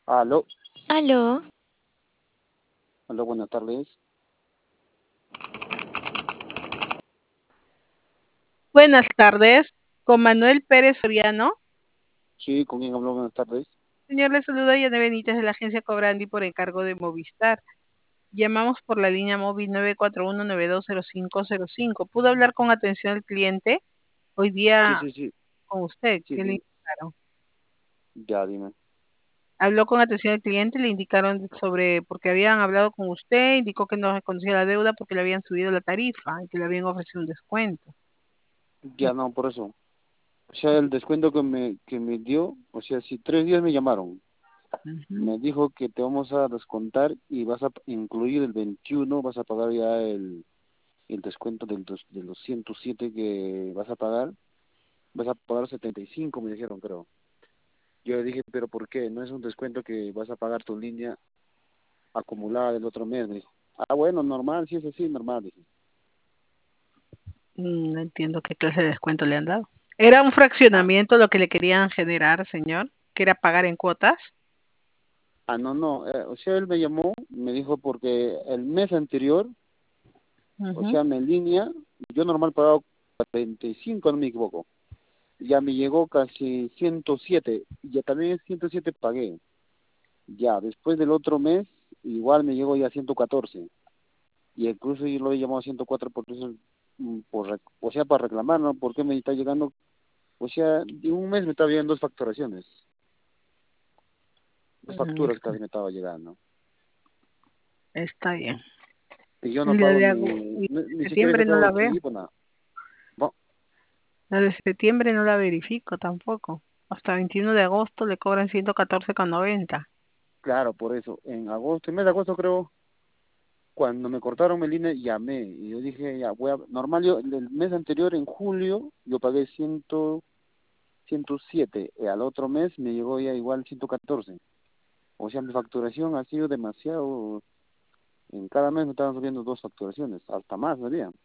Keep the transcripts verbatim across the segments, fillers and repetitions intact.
Aló, Aló, aló, buenas tardes. Buenas tardes, con Manuel Pérez Soriano. Sí, ¿con quién habló? Buenas tardes. Señor, le saluda Yana Benítez de la agencia Cobrandi por encargo de Movistar. Llamamos por la línea móvil nueve cuatro uno nueve dos cero cinco cero cinco. ¿Pudo hablar con atención al cliente hoy Sí, día sí, sí, con usted? sí, ¿Qué le sí, indicaron? ya dime. Habló con atención al cliente, le indicaron sobre, porque habían hablado con usted, indicó que no reconocía la deuda porque le habían subido la tarifa y que le habían ofrecido un descuento. Ya no, por eso. O sea, el descuento que me, que me dio, o sea, si tres días me llamaron, Ujú. me dijo que te vamos a descontar y vas a incluir el veintiuno, vas a pagar ya el, el descuento del dos- de los ciento siete que vas a pagar, vas a pagar setenta y cinco, me dijeron, creo. Yo le dije, pero ¿por qué? No es un descuento que vas a pagar tu línea acumulada del otro mes, me dijo. Ah, bueno, normal, si es así, normal, dije. Mm, No entiendo qué clase de descuento le han dado. ¿Era un Ah, fraccionamiento lo que le querían generar, señor? ¿Que era pagar en cuotas? Ah, no, no, eh, o sea, él me llamó, me dijo porque el mes anterior, o Ujú. sea, en línea, yo normal pagaba cuarenta y cinco, no me equivoco, ya me llegó casi ciento siete, y ya también ciento siete pagué, ya, después del otro mes, igual me llegó ya ciento catorce, y incluso yo lo he llamado a ciento cuatro por eso, mm, por, rec- o sea, para reclamar, ¿no? ¿Por qué me está llegando? O sea, de un mes me estaba llegando dos facturaciones, dos Mm, facturas está casi me estaba llegando, está bien. y yo no Y la pago de, ni, agu- y ni, ni siquiera he septiembre no sacado la el veo. chip o nada. No, La de septiembre no la verifico tampoco. Hasta veintiuno de agosto le cobran ciento catorce con noventa. claro, por eso. En agosto, en mes de agosto creo, cuando me cortaron mi línea, llamé. Y yo dije, ya, voy a... Normal, yo, el mes anterior, en julio, yo pagué cien, ciento siete. Y al otro mes me llegó ya igual ciento catorce. O sea, mi facturación ha sido demasiado... En cada mes me estaban subiendo dos facturaciones, hasta más, ¿no había?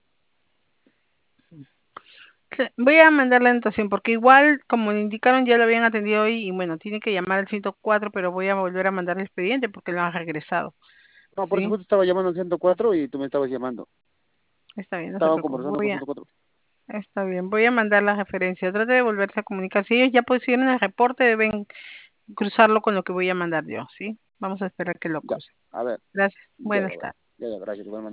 Sí, voy a mandar la anotación porque igual, como le indicaron, ya lo habían atendido hoy y bueno, tiene que llamar al ciento cuatro, pero voy a volver a mandar el expediente porque lo han regresado. No, por eso ¿Sí? justo estaba llamando al ciento cuatro y tú me estabas llamando. Está bien, no se Estaba preocupe. conversando Voy con a, ciento cuatro. Está bien, voy a mandar la referencia. Trate de volverse a comunicar. Si ellos ya pusieron el reporte, deben cruzarlo con lo que voy a mandar yo, ¿sí? Vamos a esperar que lo Ya, cruce. a ver, Gracias. ya, ya, Buenas bueno. tardes. Ya, ya, gracias. Igual